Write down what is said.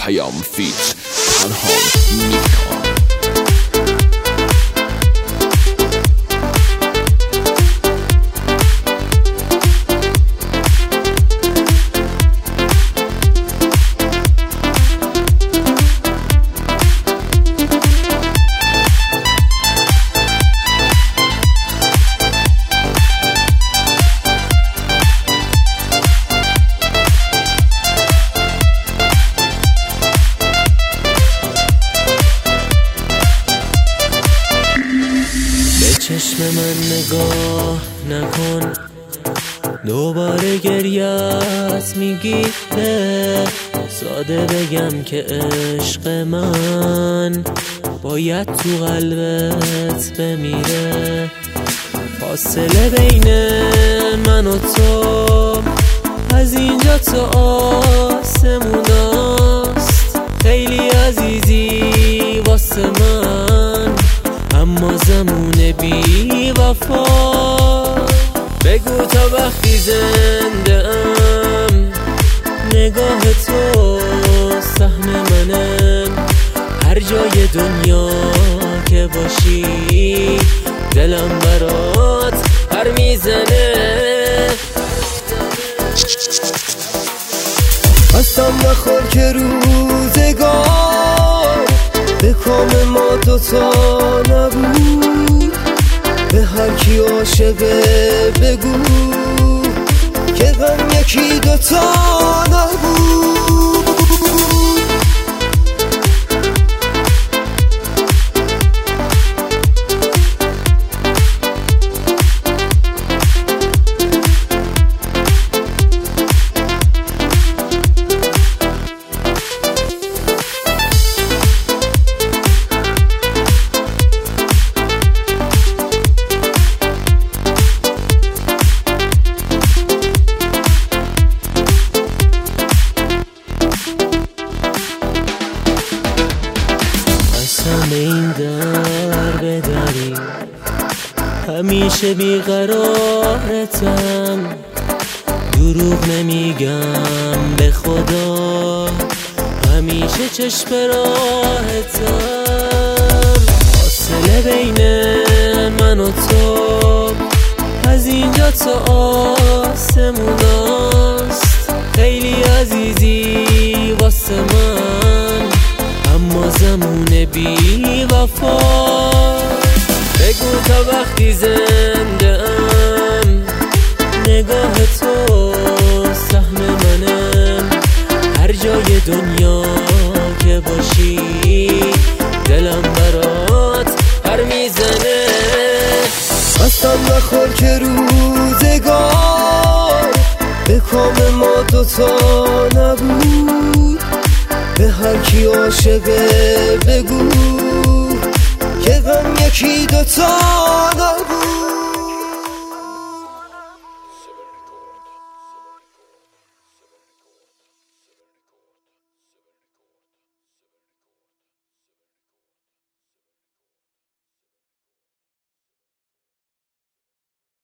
پیام فیت پنهان نیکان. چشم من نگاه نکن، دوباره گریت میگیره. ساده بگم که عشق من باید تو قلبت بمیره. فاصله بین من و تو از اینجا تا آسموناست. خیلی عزیزی واسه من، اما زمون بی وفا. بگو تا وقتی زنده ام نگاه تو سهم منه. هر جای دنیا که باشی دلم برات پر میزنه. قسم نخور که روزگار به کام ما دوتا نبود. به هر کی عاشقه بگو که غم یکی دوتا نبود. این در بداری همیشه بیقرارتم. دروغ نمیگم به خدا، همیشه چشم راحتم. فاصله بین من و تو از اینجا تا آسموناست. خیلی عزیزی واسه من، اما زمون بی وفا. بگو تا وقتی زنده ام نگاه تو سهم منم. هر جای دنیا که باشی دلم برات پر میزنه. قسم نخور که روزگار به کام ما دوتا نبود. به هر کی عاشقه بگو که غم یکی دوتا نبود.